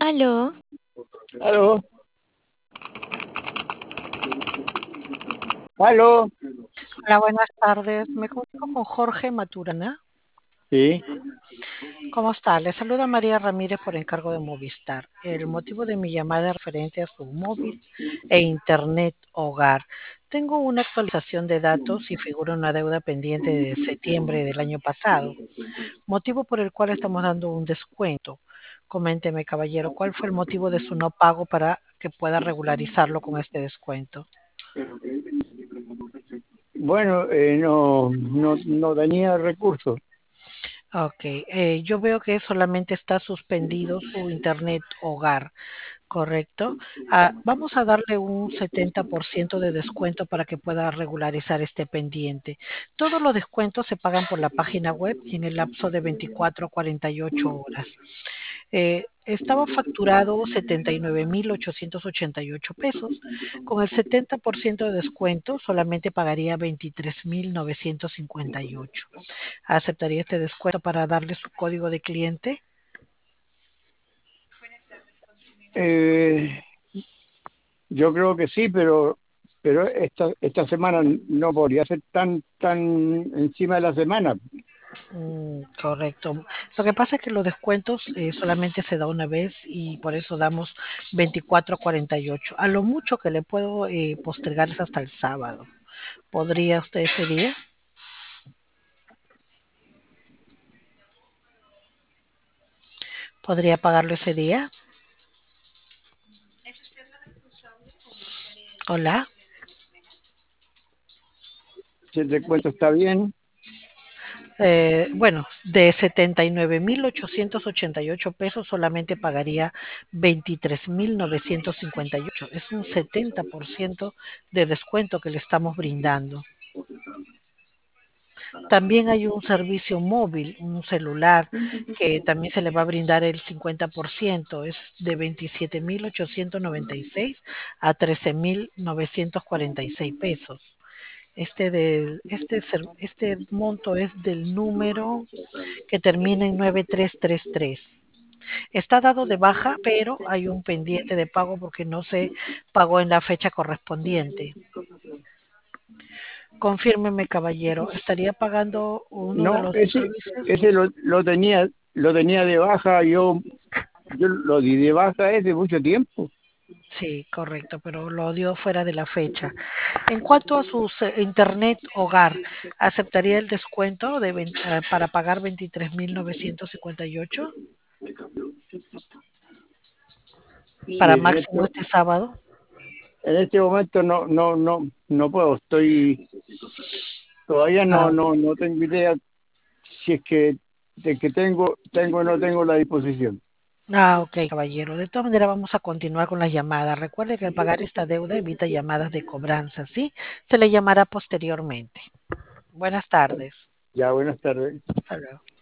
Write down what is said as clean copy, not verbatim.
Aló, Aló, aló. Hola, buenas tardes. Me comunico con Jorge Maturana. Sí, ¿Cómo está? Le saluda María Ramírez por encargo de Movistar. El motivo de mi llamada es referente a su móvil e internet hogar. Tengo una actualización de datos y figura una deuda pendiente de septiembre del año pasado, motivo por el cual estamos dando un descuento. Coménteme, caballero, ¿cuál fue el motivo de su no pago para que pueda regularizarlo con este descuento? bueno, no tenía recursos. Ok, yo veo que solamente está suspendido su internet hogar, ¿correcto? Vamos a darle un 70% de descuento para que pueda regularizar este pendiente. Todos los descuentos se pagan por la página web y en el lapso de 24 a 48 horas. Estaba facturado 79.888 pesos. Con el 70% de descuento solamente pagaría 23.958. ¿Aceptaría este descuento para darle su código de cliente? Eh, yo creo que sí, pero esta semana no podría ser tan encima de la semana. Correcto. Lo que pasa es que los descuentos solamente se da una vez y por eso damos 24 a 48. A lo mucho que le puedo postergar es hasta el sábado. ¿Podría usted ese día? ¿Podría pagarlo ese día? Hola. Si el descuento está bien, Bueno, de 79.888 pesos solamente pagaría 23.958. Es un 70% de descuento que le estamos brindando. También hay un servicio móvil, un celular, que también se le va a brindar el 50%. Es de 27.896 a 13.946 pesos. Este monto es del número que termina en 9333. Está dado de baja, pero hay un pendiente de pago porque no se pagó en la fecha correspondiente. Confírmeme, caballero, ¿estaría pagando uno de no, los dos servicios? ese lo tenía de baja. Yo lo di de baja hace mucho tiempo. Sí, correcto, pero lo dio fuera de la fecha. En cuanto a su internet hogar, ¿aceptaría el descuento para pagar 23.958 Sí, para máximo este sábado? en este momento no puedo. Todavía Ah, no tengo idea si es que de que tengo o no tengo la disposición. ok, caballero. De todas maneras, vamos a continuar con las llamadas. Recuerde que al pagar esta deuda evita llamadas de cobranza, ¿sí? Se le llamará posteriormente. Buenas tardes. Ya, buenas tardes. Hasta luego.